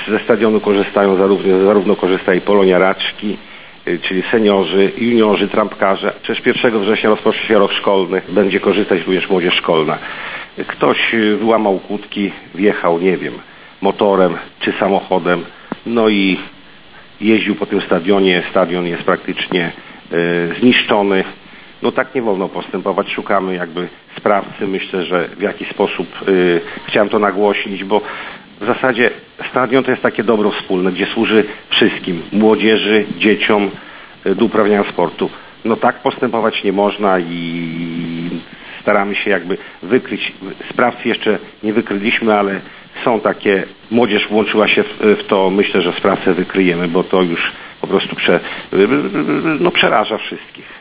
ze stadionu korzystają zarówno korzysta i Polonia Raczki, czyli seniorzy, juniorzy, trampkarze. Przecież 1 września rozpocznie się rok szkolny, będzie korzystać również młodzież szkolna. Ktoś wyłamał kłódki, wjechał, nie wiem, motorem czy samochodem, no i jeździł po tym stadionie. Stadion jest praktycznie zniszczony. No tak nie wolno postępować. Szukamy jakby sprawcy. Myślę, że w jakiś sposób chciałem to nagłośnić, bo w zasadzie stadion to jest takie dobro wspólne, gdzie służy wszystkim, młodzieży, dzieciom do uprawiania sportu. No tak postępować nie można i staramy się jakby wykryć. Sprawcy jeszcze nie wykryliśmy, ale są takie, młodzież włączyła się w to. Myślę, że sprawcę wykryjemy, bo to już po prostu przeraża wszystkich.